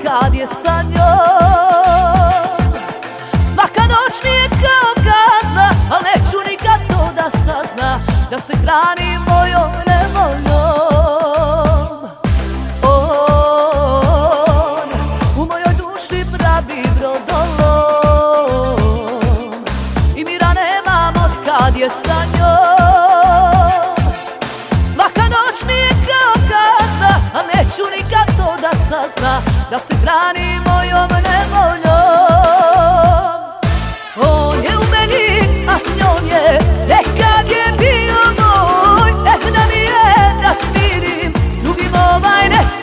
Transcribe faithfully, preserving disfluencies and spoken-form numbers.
kad je sa njom. Svaka noć mi je kao kazna, al neću nikad to da sazna, da se hrani mojom nevoljom. On u mojoj duši pravi brodolom i mira nemam od kad je sa njom. Svaka noć mi je kao kazna, a neću nikad to da sazna, da se hrani mojom nevoljom. On je u meni, a s njom je nekad je bio moj. Eh da mi je da smirim, s drugim ovaj ne